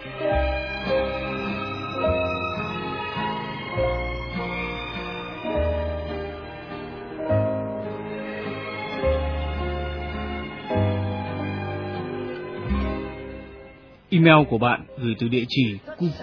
Email của bạn gửi từ địa chỉ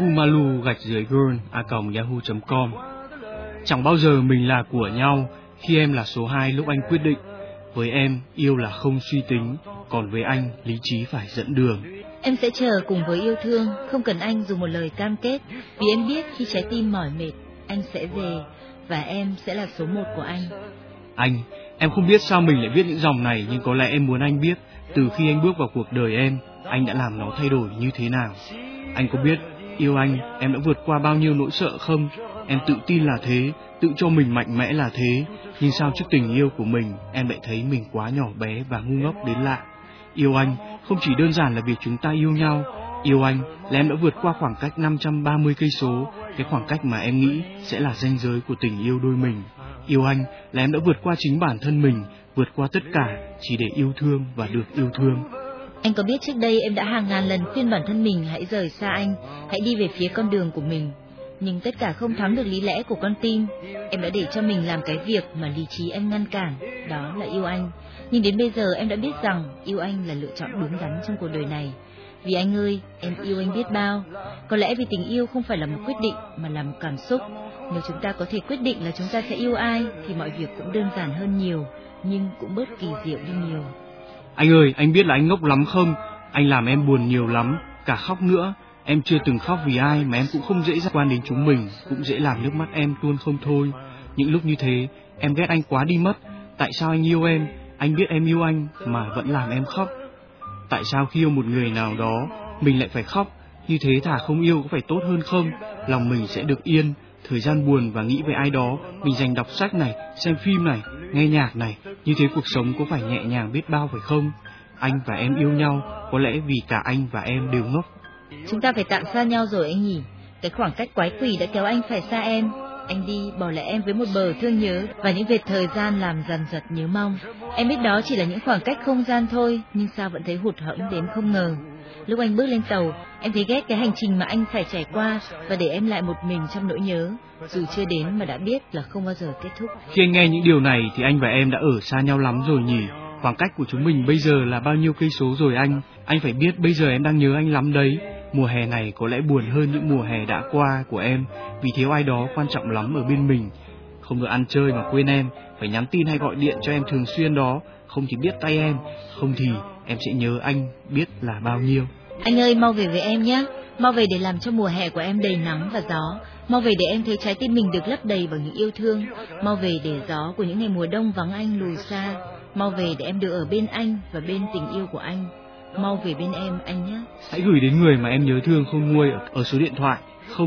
cucumalu@girl@yahoo.com. Chẳng bao giờ mình là của nhau, khi em là số 2 lúc anh quyết định. Với em, yêu là không suy tính, còn với anh, lý trí phải dẫn đường. Em sẽ chờ cùng với yêu thương, không cần anh dùng một lời cam kết, vì em biết khi trái tim mỏi mệt, anh sẽ về, và em sẽ là số 1 của anh. Anh, em không biết sao mình lại viết những dòng này, nhưng có lẽ em muốn anh biết, từ khi anh bước vào cuộc đời em, anh đã làm nó thay đổi như thế nào. Anh có biết, yêu anh, em đã vượt qua bao nhiêu nỗi sợ không? Em tự tin là thế, tự cho mình mạnh mẽ là thế, nhưng sao trước tình yêu của mình, em lại thấy mình quá nhỏ bé và ngu ngốc đến lạ. Yêu anh không chỉ đơn giản là việc chúng ta yêu nhau, yêu anh là em đã vượt qua khoảng cách 530 cây số, cái khoảng cách mà em nghĩ sẽ là ranh giới của tình yêu đôi mình. Yêu anh là em đã vượt qua chính bản thân mình, vượt qua tất cả chỉ để yêu thương và được yêu thương. Anh có biết trước đây em đã hàng ngàn lần khuyên bản thân mình hãy rời xa anh, hãy đi về phía con đường của mình. Nhưng tất cả không thắng được lý lẽ của con tim. Em đã để cho mình làm cái việc mà lý trí em ngăn cản, đó là yêu anh. Nhưng đến bây giờ em đã biết rằng yêu anh là lựa chọn đúng đắn trong cuộc đời này. Vì anh ơi, em yêu anh biết bao. Có lẽ vì tình yêu không phải là một quyết định mà là một cảm xúc. Nếu chúng ta có thể quyết định là chúng ta sẽ yêu ai thì mọi việc cũng đơn giản hơn nhiều, nhưng cũng bớt kỳ diệu đi nhiều. Anh ơi, anh biết là anh ngốc lắm không? Anh làm em buồn nhiều lắm, cả khóc nữa. Em chưa từng khóc vì ai mà em cũng không dễ dàng quan đến chúng mình, cũng dễ làm nước mắt em tuôn không thôi. Những lúc như thế, em ghét anh quá đi mất. Tại sao anh yêu em, anh biết em yêu anh mà vẫn làm em khóc? Tại sao khi yêu một người nào đó, mình lại phải khóc? Như thế thà không yêu có phải tốt hơn không? Lòng mình sẽ được yên. Thời gian buồn và nghĩ về ai đó, mình dành đọc sách này, xem phim này, nghe nhạc này. Như thế cuộc sống có phải nhẹ nhàng biết bao phải không? Anh và em yêu nhau, có lẽ vì cả anh và em đều ngốc. Chúng ta phải tạm xa nhau rồi anh nhỉ? Cái khoảng cách quái quỷ đã kéo anh phải xa em. Anh đi bỏ lại em với một bờ thương nhớ và những vệt thời gian làm dằn dật nhớ mong. Em biết đó chỉ là những khoảng cách không gian thôi, nhưng sao vẫn thấy hụt hẫng đến không ngờ. Lúc anh bước lên tàu, em thấy ghét cái hành trình mà anh phải trải qua và để em lại một mình trong nỗi nhớ, dù chưa đến mà đã biết là không bao giờ kết thúc. Khi anh nghe những điều này thì anh và em đã ở xa nhau lắm rồi nhỉ? Khoảng cách của chúng mình bây giờ là bao nhiêu cây số rồi anh? Anh phải biết bây giờ em đang nhớ anh lắm đấy. Mùa hè này có lẽ buồn hơn những mùa hè đã qua của em, vì thiếu ai đó quan trọng lắm ở bên mình. Không được ăn chơi mà quên em, phải nhắn tin hay gọi điện cho em thường xuyên đó. Không thì biết tay em, không thì em sẽ nhớ anh biết là bao nhiêu. Anh ơi, mau về với em nhé. Mau về để làm cho mùa hè của em đầy nắng và gió. Mau về để em thấy trái tim mình được lấp đầy bằng những yêu thương. Mau về để gió của những ngày mùa đông vắng anh lùi xa. Mau về để em được ở bên anh và bên tình yêu của anh. Mau về bên em anh nhé. Hãy gửi đến người mà em nhớ thương không nguôi ở số điện thoại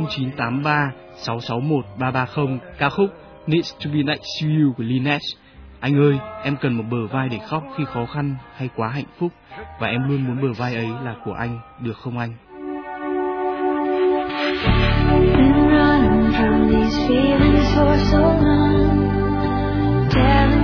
0983 661 330 ca khúc Needs to be Next to You của Lineage. Anh ơi, em cần một bờ vai để khóc khi khó khăn hay quá hạnh phúc, và em luôn muốn bờ vai ấy là của anh, được không anh? Been running from these feelings for so long, telling